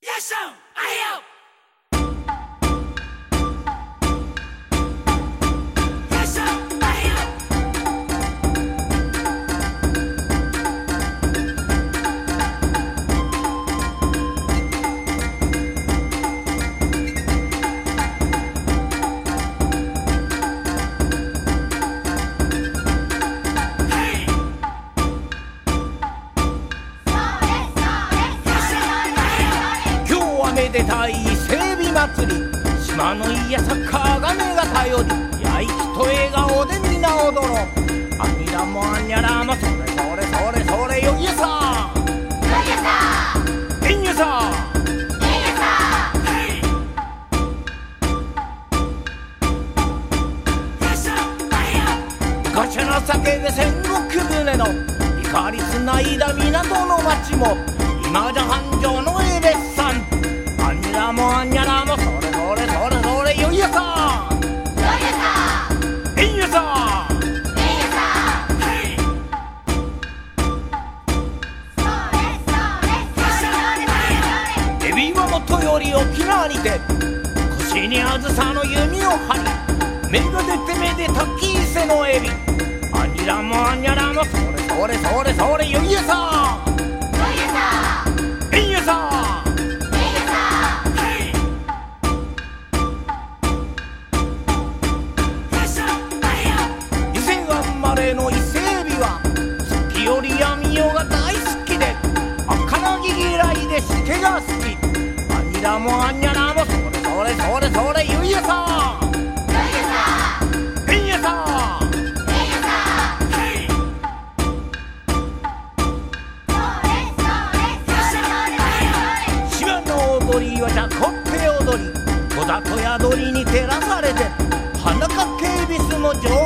めでたい整備祭り、島の家サッカーが目が頼り、やいきと笑顔で皆踊ろう。あにらもあにゃらもそれそれそれそれよいやさよいやさえんやさえんやさ昔の酒で戦国船の怒りつないだ港の町も今じゃ繁盛のエレッサン。あにらもあにゃらもそれそれそれそれよいやさよいやさえんやさえんやさエビはもとより沖縄にて腰にあずさの弓を張り、目が出てめでたき伊勢のエビ。あにらもあにゃらもそれそれそれそれよいやさよいやさえんやさの伊勢エビは月より闇夜が大好きで、赤なぎ嫌いでしけが好き。あにらもあにゃらもそれそれそれそれよいやさよいやさえんやさえんやさ島の踊りはじゃこって踊り、小里宿りに照らされて花かけ恵比寿も上